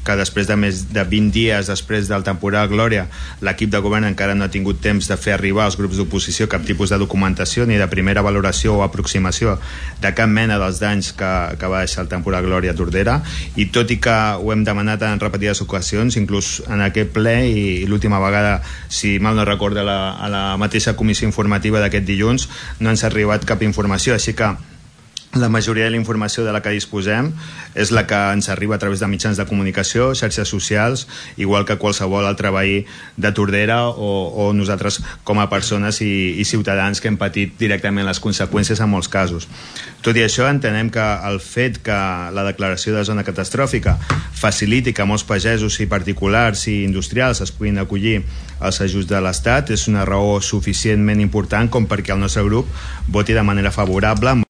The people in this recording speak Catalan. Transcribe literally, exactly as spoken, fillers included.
que després de més de vint dies després del temporal Glòria l'equip de govern encara no ha tingut temps de fer arribar als grups d'oposició cap tipus de documentació ni de primera valoració o aproximació de cap mena dels danys que, que va deixar el temporal Glòria a Tordera, i tot i que ho hem demanat en repetides ocasions, inclús en aquest ple i, i l'última vegada, si mal no recorda, la, a la mateixa comissió informativa d'aquest dilluns, no ens ha arribat cap informació, així que la majoria de la informació de la que disposem és la que ens arriba a través de mitjans de comunicació, xarxes socials, igual que qualsevol altre veí de Tordera o, o nosaltres com a persones i, i ciutadans que hem patit directament les conseqüències en molts casos. Tot i això, entenem que el fet que la declaració de zona catastròfica faciliti que molts pagesos i particulars i industrials es puguin acollir als ajuts de l'Estat és una raó suficientment important com perquè el nostre grup voti de manera favorable